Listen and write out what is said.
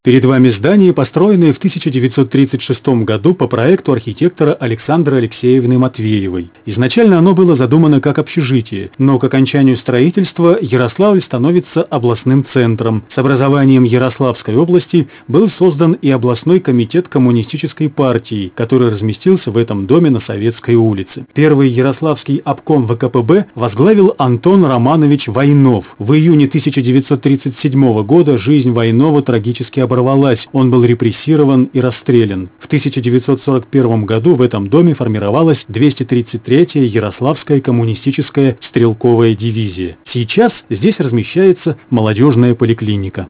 Перед вами здание, построенное в 1936 году по проекту архитектора Александры Алексеевны Матвеевой. Изначально оно было задумано как общежитие, но к окончанию строительства Ярославль становится областным центром. С образованием Ярославской области был создан и областной комитет коммунистической партии, который разместился в этом доме на Советской улице. Первый ярославский обком ВКПБ возглавил Антон Романович Войнов. В июне 1937 года жизнь Войнова трагически оборвалась, он был репрессирован и расстрелян. В 1941 году в этом доме формировалась 233-я Ярославская коммунистическая стрелковая дивизия. Сейчас здесь размещается молодежная поликлиника.